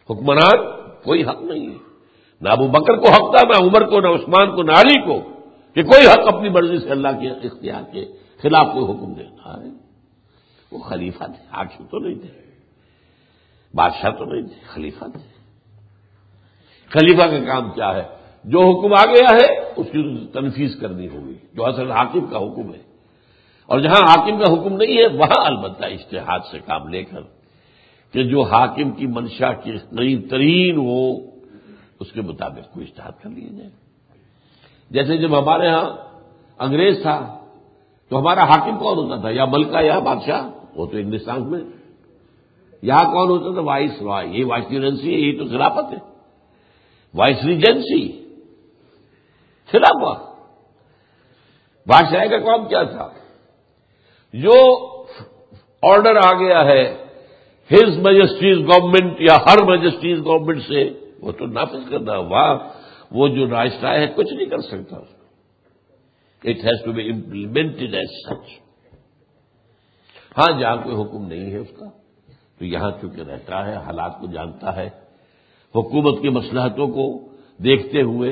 S2: حکمران کوئی حق نہیں ہے، نہ ابو بکر کو حق تھا، نہ عمر کو، نہ عثمان کو، نہ علی کو، کہ کوئی حق اپنی مرضی سے اللہ کے اختیار کے خلاف کوئی حکم دیتا ہے. وہ خلیفہ تھے، حاکم تو نہیں تھے، بادشاہ تو نہیں تھے، خلیفہ تھے. خلیفہ کا کام کیا ہے؟ جو حکم آ گیا ہے اس کی تنفیذ کرنی ہوگی، جو اصل حاکم کا حکم ہے. اور جہاں حاکم کا حکم نہیں ہے وہاں البتہ اجتہاد سے کام لے کر کہ جو حاکم کی منشا کی قریب ترین ہو اس کے مطابق کوئی اجتہاد کر لیا جائے. جیسے جب ہمارے ہاں انگریز تھا تو ہمارا حاکم کون ہوتا تھا؟ یا ملکہ یا بادشاہ. وہ تو ہندوستان میں. یہاں کون ہوتا تھا؟ Viceroy. یہ وائس ریجنسی ہے، یہی تو خلافت ہے. وائس ریجنسی خلافت. بادشاہ کا کام کیا تھا؟ جو آرڈر آ گیا ہے ہز میجسٹیز گورنمنٹ یا ہر میجسٹیز گورنمنٹ سے وہ تو نافذ کرنا. وہاں وہ جو رائستہ ہے کچھ نہیں کر سکتا. It has to be implemented as such. ہاں جہاں کوئی حکم نہیں ہے اس کا تو یہاں چونکہ رہتا ہے، حالات کو جانتا ہے، حکومت کی مصلحتوں کو دیکھتے ہوئے،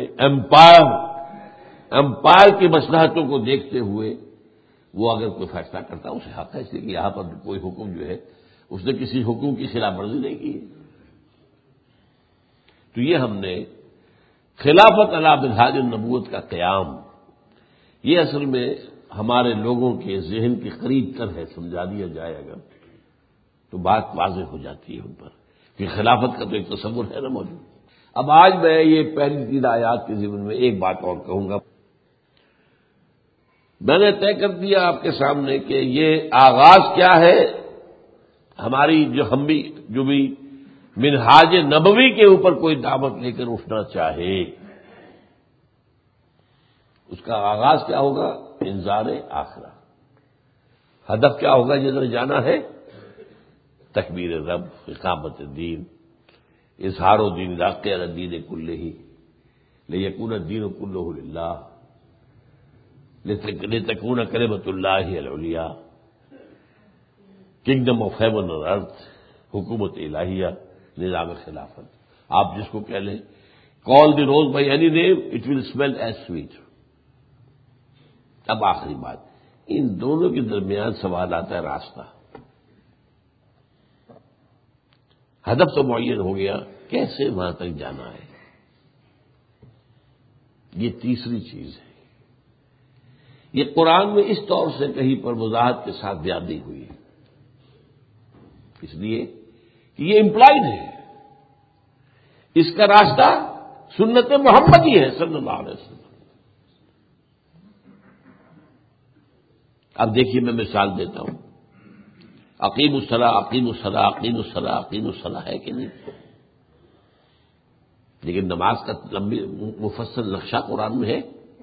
S2: امپائر کی مصلحتوں کو دیکھتے ہوئے وہ اگر کوئی فیصلہ کرتا ہے اسے حق ہے. اس لیے کہ یہاں پر کوئی حکم جو ہے اس نے کسی حکم کی خلاف ورزی نہیں کی. تو یہ ہم نے خلافت علی منہاج النبوت کا قیام، یہ اصل میں ہمارے لوگوں کے ذہن کے قریب تر ہے. سمجھا دیا جائے اگر تو بات واضح ہو جاتی ہے ان پر کہ خلافت کا تو ایک تصور ہے نا موجود. اب آج میں یہ پہلی 3 آیات کے ضمن میں ایک بات اور کہوں گا. میں نے طے کر دیا آپ کے سامنے کہ یہ آغاز کیا ہے ہماری جو بھی منہاج نبوی کے اوپر کوئی دعوت لے کر اٹھنا چاہے اس کا آغاز کیا ہوگا؟ انذار آخرہ. ہدف کیا ہوگا جدھر جانا ہے؟ تکبیر رب، اقامت دین، اظہار و دین راقع الدین کلہ لیکون الدین کلہ للہ لتکون کلمۃ اللہ العلیٰ، کنگڈم آف ہیون اور ارتھ، حکومت الہیہ، نظام خلافت. آپ جس کو کہہ لیں، call the rose by any name it will smell as sweet. اب آخری بات، ان دونوں کے درمیان سوال آتا ہے راستہ. ہدف تو معین ہو گیا، کیسے وہاں تک جانا ہے؟ یہ تیسری چیز ہے. یہ قرآن میں اس طور سے کہیں پر وضاحت کے ساتھ بیان نہیں ہوئی ہے، اس لیے کہ یہ امپلائڈ ہے. اس کا راستہ سنت محمد ہی ہے صلی اللہ علیہ وسلم. اب دیکھیے میں مثال دیتا ہوں. عقیم الصلاح، عقیم الصلاح، عقیم الصلاح، عقیم الصلاح ہے کہ نہیں؟ لیکن نماز کا لمبی مفصل نقشہ قرآن میں ہے.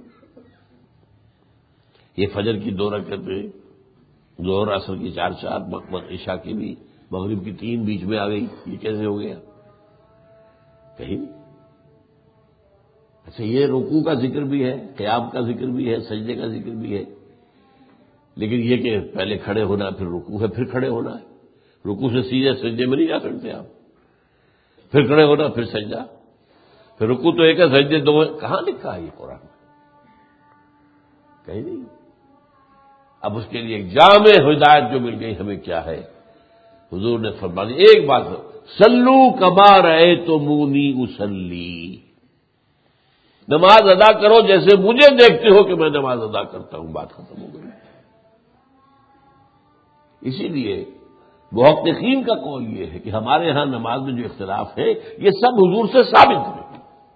S2: یہ فجر کی 2 رکعتیں، ظہر عصر کی 4 عشاء کی بھی، مغرب کی 3 بیچ میں آ گئی. یہ کیسے ہو گیا؟ کہیں نہیں. اچھا، یہ رکوع کا ذکر بھی ہے، قیام کا ذکر بھی ہے، سجدے کا ذکر بھی ہے، لیکن یہ کہ پہلے کھڑے ہونا، پھر رکوع ہے، پھر کھڑے ہونا ہے. رکوع سے سیدھے سجدے میں نہیں جا سکتے آپ. پھر کھڑے ہونا، پھر سجدہ، پھر رکوع تو ایک ہے، سجدے 2 ہیں. کہاں لکھا ہے یہ قرآن میں؟ کہیں نہیں. اب اس کے لیے ایک جامع ہدایت جو مل گئی ہمیں کیا ہے؟ حضور نے فرما دی ایک بات، سلو کما رأیتمونی اصلی، نماز ادا کرو جیسے مجھے دیکھتے ہو کہ میں نماز ادا کرتا ہوں. بات ختم ہو گئی. اسی لیے محققین کا قول یہ ہے کہ ہمارے ہاں نماز میں جو اختلاف ہے یہ سب حضور سے ثابت ہے.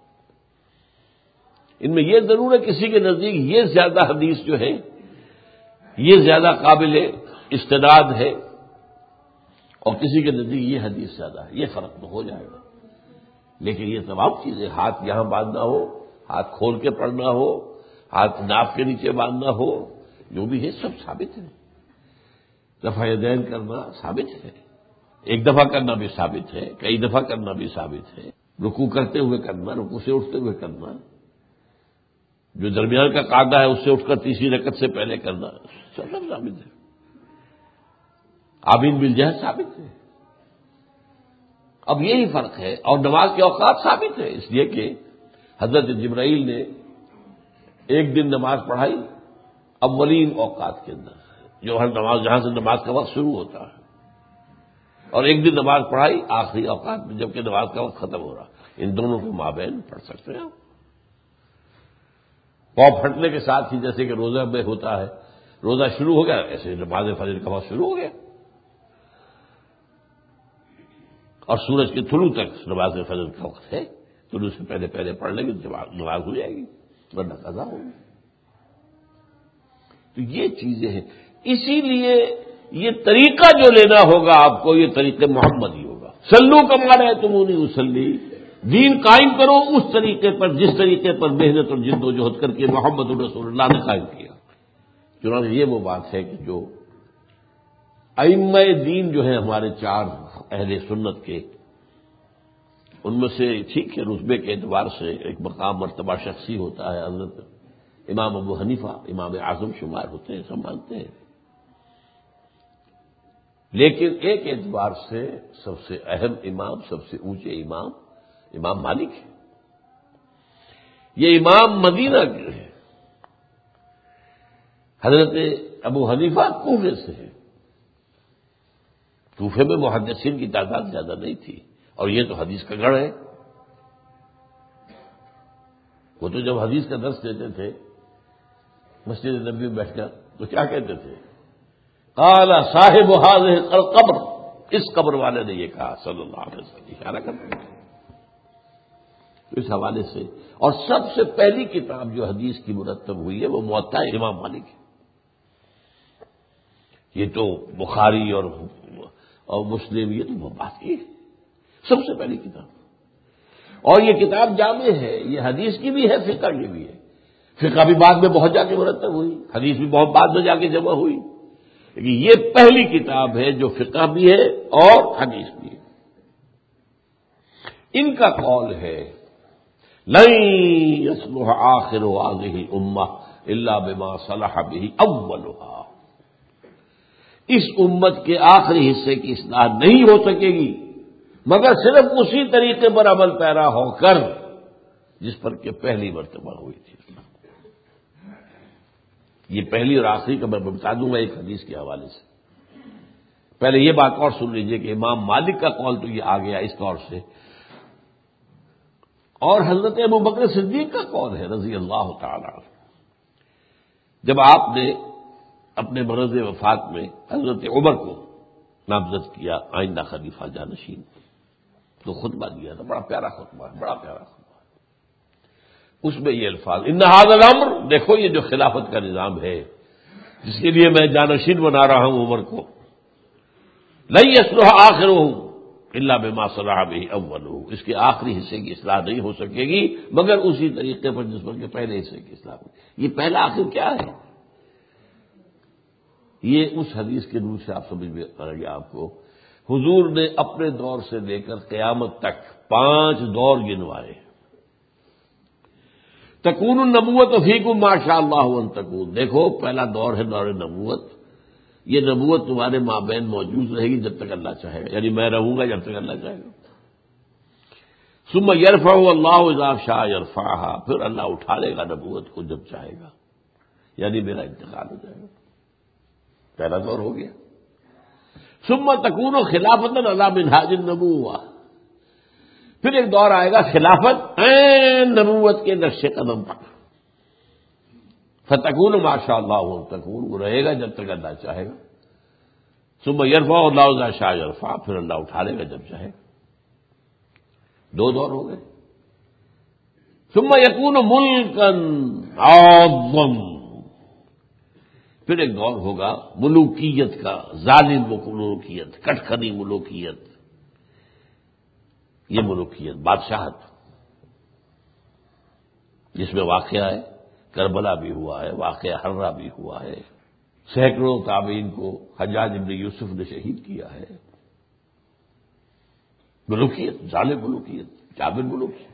S2: ان میں یہ ضرور ہے کسی کے نزدیک یہ زیادہ حدیث جو ہے یہ زیادہ قابل استناد ہے اور کسی کے نزدیک یہ حدیث زیادہ ہے. یہ فرق تو ہو جائے گا، لیکن یہ تمام چیزیں، ہاتھ یہاں باندھنا ہو، ہاتھ کھول کے پڑھنا ہو، ہاتھ ناف کے نیچے باندھنا ہو، جو بھی ہے سب ثابت ہے. رفع یدین کرنا ثابت ہے، ایک دفعہ کرنا بھی ثابت ہے، کئی دفعہ کرنا بھی ثابت ہے. رکوع کرتے ہوئے کرنا، رکوع سے اٹھتے ہوئے کرنا، جو درمیان کا قاعدہ ہے اس سے اٹھ کر تیسری رکعت سے پہلے کرنا، سب ثابت ہے. آمین بالجہر ثابت ہے. اب یہی فرق ہے. اور نماز کے اوقات ثابت ہے، اس لیے کہ حضرت جبرائیل نے ایک دن نماز پڑھائی اولین اوقات کے اندر، جو ہر نماز جہاں سے نماز کا وقت شروع ہوتا ہے، اور ایک دن نماز پڑھائی آخری اوقات میں جبکہ نماز کا وقت ختم ہو رہا. ان دونوں کے مابین پڑھ سکتے ہیں آپ. پاؤں پھٹنے کے ساتھ ہی جیسے کہ روزہ میں ہوتا ہے، روزہ شروع ہو گیا ایسے نماز فجر کا وقت شروع ہو گیا، اور سورج کے طلوع تک نماز فجر کا وقت ہے. طلوع سے پہلے پہلے پڑھ لیں گے نماز ہو جائے گی، ورنہ قضا ہوگی. تو یہ چیزیں ہیں. اسی لیے یہ طریقہ جو لینا ہوگا آپ کو، یہ طریقہ محمد ہی ہوگا. سلو کما رہے تمونی اسلی، دین قائم کرو اس طریقے پر جس طریقے پر محنت اور جد و جہد کر کے محمد رسول اللہ نے قائم کیا. چنانچہ یہ وہ بات ہے کہ جو ائمہ دین جو ہیں ہمارے چار اہل سنت کے، ان میں سے ٹھیک ہے رتبے کے اعتبار سے ایک مقام مرتبہ شخصی ہوتا ہے. حضرت امام ابو حنیفہ امام اعظم شمار ہوتے ہیں، سب مانتے ہیں. لیکن ایک اعتبار سے سب سے اہم امام، سب سے اونچے امام امام مالک ہے. یہ امام مدینہ کے ہیں. حضرت ابو حنیفہ کوفے سے ہیں. کوفے میں محدثین کی تعداد زیادہ نہیں تھی، اور یہ تو حدیث کا گڑھ ہے. وہ تو جب حدیث کا درس دیتے تھے مسجد نبوی میں بیٹھ کر تو کیا کہتے تھے؟ قال صاحب هذه القبر، اس قبر والے نے یہ کہا صلی اللہ علیہ وسلم، اشارہ کرتے تھے. تو اس حوالے سے، اور سب سے پہلی کتاب جو حدیث کی مرتب ہوئی ہے وہ موطا امام مالک ہے. یہ تو بخاری اور مسلم یہ تو بات کی ہے، سب سے پہلی کتاب. اور یہ کتاب جامع ہے، یہ حدیث کی بھی ہے، فقہ کی بھی ہے. فقہ بھی بعد میں بہت جا کے مرتب ہوئی، حدیث بھی بہت بعد میں جا کے جمع ہوئی، لیکن یہ پہلی کتاب ہے جو فقہ بھی ہے اور حدیث بھی ہے. ان کا قول ہے لن يصلح آخر هذه الامہ الا بما صلح به اولها، اس امت کے آخری حصے کی اصلاح نہیں ہو سکے گی مگر صرف اسی طریقے پر عمل پیرا ہو کر جس پر کہ پہلی مرتبہ ہوئی تھی. یہ پہلی اور آخری کا میں بتا دوں گا ایک حدیث کے حوالے سے. پہلے یہ بات اور سن لیجئے کہ امام مالک کا قول تو یہ آ گیا اس طور سے، اور حضرت ابو بکر صدیق کا قول ہے رضی اللہ تعالی عنہ. جب آپ نے اپنے مرض وفات میں حضرت عمر کو نامزد کیا آئندہ خلیفہ جانشین، تو خطبہ دیا تھا، بڑا پیارا خطبہ ہے، بڑا پیارا خطبہ ہے. اس میں یہ الفاظ ان ھذا الامر، دیکھو یہ جو خلافت کا نظام ہے جس کے لیے میں جانشین بنا رہا ہوں عمر کو، لن يصلح آخرہ الا بما صلح به اولہ، اس کے آخری حصے کی اصلاح نہیں ہو سکے گی مگر اسی طریقے پر جس پر کہ پہلے حصے کی اصلاح ہوئی. یہ پہلا آخر کیا ہے؟ یہ اس حدیث کے نور سے آپ سمجھ میں آ گیا آپ کو. حضور نے اپنے دور سے لے کر قیامت تک 5 دور گنوائے. تکون النبوت فیکم ما شاء اللہ ان تکون، دیکھو پہلا دور ہے دور نبوت. یہ نبوت تمہارے مابین موجود رہے گی جب تک اللہ چاہے گا، یعنی میں رہوں گا جب تک اللہ چاہے گا. ثم یرفع اللہ اذا شاء یرفعها، پھر اللہ اٹھا لے گا نبوت کو جب چاہے گا، یعنی میرا انتقال ہو جائے گا. پہلا دور ہو گیا. ثم تکون خلافت علی منہاج النبوہ، پھر ایک دور آئے گا خلافت نبوت کے نقش قدم پر. فتکون ما شاء اللہ تکون، وہ رہے گا جب تک اللہ چاہے گا. ثم یرفع اللہ اذا شاء یرفع، پھر اللہ اٹھا لے گا جب چاہے گا. 2 دور ہو گئے. ثم یکون ملکا عظم، پھر ایک دور ہوگا ملوکیت کا، ظالم ملوکیت، کٹکھنی ملوکیت. یہ ملوکیت بادشاہت جس میں واقعہ ہے کربلا بھی ہوا ہے، واقعہ ہررا بھی ہوا ہے، سینکڑوں تابعین کو حجاج ابن یوسف نے شہید کیا ہے. ملوکیت، ظالم ملوکیت، جابر ملوکیت.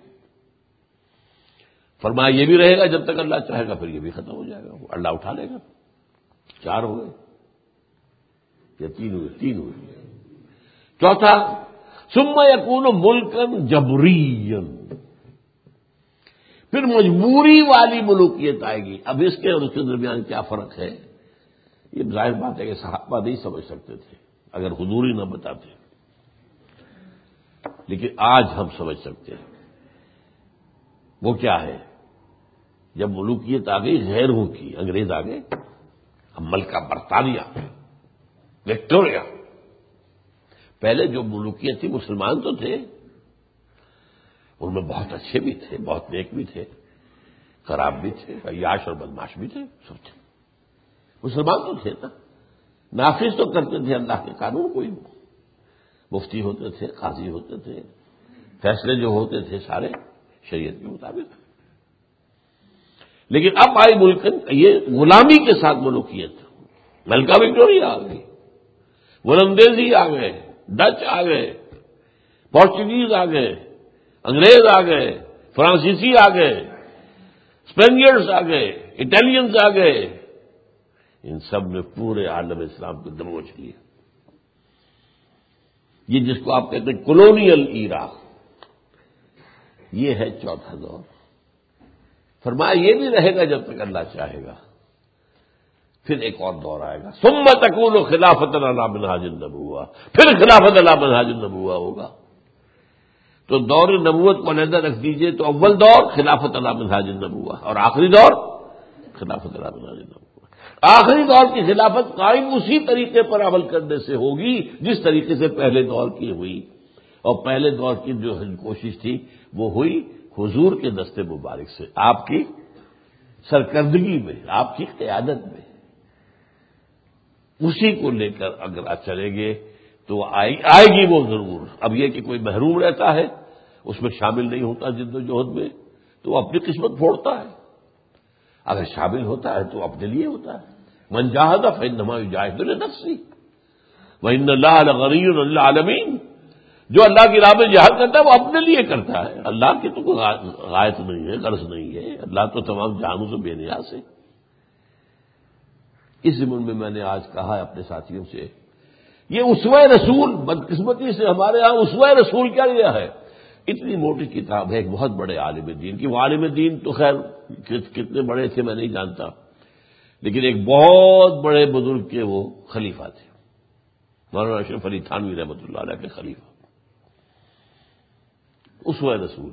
S2: فرمایا یہ بھی رہے گا جب تک اللہ چاہے گا، پھر یہ بھی ختم ہو جائے گا، اللہ اٹھا لے گا. 4 ہو گئے یا 3 ہوئے؟ 3 ہوئے. چوتھا ثم یکون ملکا جبریا، پھر مجبوری والی ملوکیت آئے گی. اب اس کے اور اس کے درمیان کیا فرق ہے؟ یہ ظاہر بات ہے کہ صحابہ نہیں سمجھ سکتے تھے اگر حضور ہی نہ بتاتے، لیکن آج ہم سمجھ سکتے ہیں. وہ کیا ہے؟ جب ملوکیت آ گئی غیروں کی، انگریز آ گئے، اب ملکہ برطانیہ، وکٹوریا. پہلے جو ملوکیت تھی مسلمان تو تھے، ان میں بہت اچھے بھی تھے، بہت نیک بھی تھے، خراب بھی تھے، عیاش اور بدماش بھی تھے، سب تھے. مسلمان تو تھے نا، نافذ تو کرتے تھے اللہ کے قانون. کوئی مفتی ہوتے تھے، قاضی ہوتے تھے، فیصلے جو ہوتے تھے سارے شریعت کے مطابق. لیکن اب آئی ملک یہ غلامی کے ساتھ ملوکیت. ملکہ وکٹوریا آ گئی، ولندیزی آ گئے، ڈچ آ گئے، پورچوگیز آ گئے، انگریز آ گئے، فرانسیسی آ گئے، اسپینیئرز آ گئے، اٹالینز آ گئے. ان سب نے پورے عالم اسلام کو دبوچ لیا. یہ جس کو آپ کہتے ہیں کولونیل ایرا، یہ ہے چوتھا دور. فرمایا یہ بھی رہے گا جب تک اللہ چاہے گا. پھر ایک اور دور آئے گا، ثم تکون خلافت علی منہاج النبوہ، پھر خلافت علی منہاج النبوہ ہوگا. تو دور نبوت کو علیحدہ رکھ دیجئے تو اول دور خلافت علی منہاج النبوہ، اور آخری دور خلافت علی منہاج النبوہ. آخری دور کی خلافت قائم اسی طریقے پر عمل کرنے سے ہوگی جس طریقے سے پہلے دور کی ہوئی. اور پہلے دور کی جو کوشش تھی وہ ہوئی حضور کے دست مبارک سے، آپ کی سرکردگی میں، آپ کی قیادت میں. اسی کو لے کر اگر آپ چلیں گے تو آئے گی وہ ضرور. اب یہ کہ کوئی محروم رہتا ہے، اس میں شامل نہیں ہوتا جد و جہد میں، تو وہ اپنی قسمت پھوڑتا ہے. اگر شامل ہوتا ہے تو اپنے لیے ہوتا ہے. من جاہد فانما یجاہد لنفسہ وان اللہ لغنی عن العالمین. جو اللہ کی راہ میں جہاد کرتا ہے وہ اپنے لیے کرتا ہے، اللہ کی تو کوئی غایت نہیں ہے، غرض نہیں ہے. اللہ تو تمام جہانوں سے بے نیاز ہے. اس ضمن میں نے آج کہا ہے اپنے ساتھیوں سے، یہ اسوہ رسول، بدقسمتی سے ہمارے ہاں اسوہ رسول کیا لیا ہے؟ اتنی موٹی کتاب ہے ایک بہت بڑے عالم دین کی. وہ عالم دین تو خیر کتنے بڑے تھے میں نہیں جانتا، لیکن ایک بہت بڑے بزرگ کے وہ خلیفہ تھے، مولانا اشرف علی تھانوی رحمۃ اللہ علیہ کے خلیفہ. اسوہ رسول،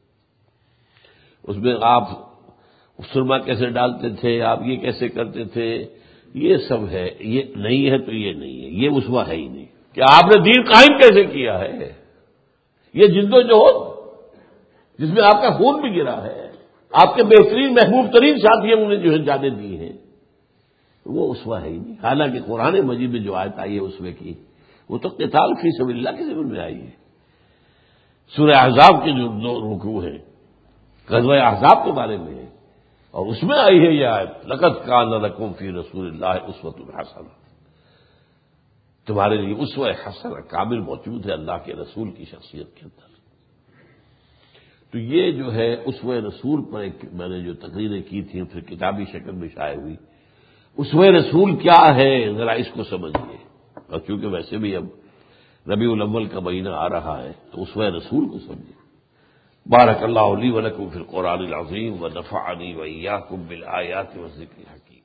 S2: اس میں آپ سرما کیسے ڈالتے تھے، آپ یہ کیسے کرتے تھے، یہ سب ہے. یہ نہیں ہے تو یہ نہیں ہے، یہ اسوہ ہے ہی نہیں. کہ آپ نے دین قائم کیسے کیا ہے، یہ جد و جہد جس میں آپ کا خون بھی گرا ہے، آپ کے بہترین محبوب ترین ساتھیوں نے جو ہے جانیں دی ہیں، وہ اسوہ ہے ہی نہیں. حالانکہ قرآن مجید میں جو آیت آئی ہے اسوے کی، وہ تو قتال فی سبیل اللہ کے ضمن میں آئی ہے. سورہ احزاب کے جو دو رکوع ہیں غزوہ احزاب کے بارے میں ہے، اور اس میں آئی ہے یہ آیت لقد کان لکم فی رسول اللہ اسوۃ حسنہ. تمہارے لیے اسوہ حسنہ کامل موجود ہے اللہ کے رسول کی شخصیت کے اندر. تو یہ جو ہے اسوہ رسول پر ایک میں نے جو تقریریں کی تھیں پھر کتابی شکل میں شائع ہوئی. اسوہ رسول کیا ہے ذرا اس کو سمجھیے. اور کیونکہ ویسے بھی اب ربیع الاول کا مہینہ آ رہا ہے تو اسوہ رسول کو سمجھیے. بارک اللہ لی و لکم فی القرآن العظیم ونفعنی وإیاکم بالآیات والذکر الحکیم.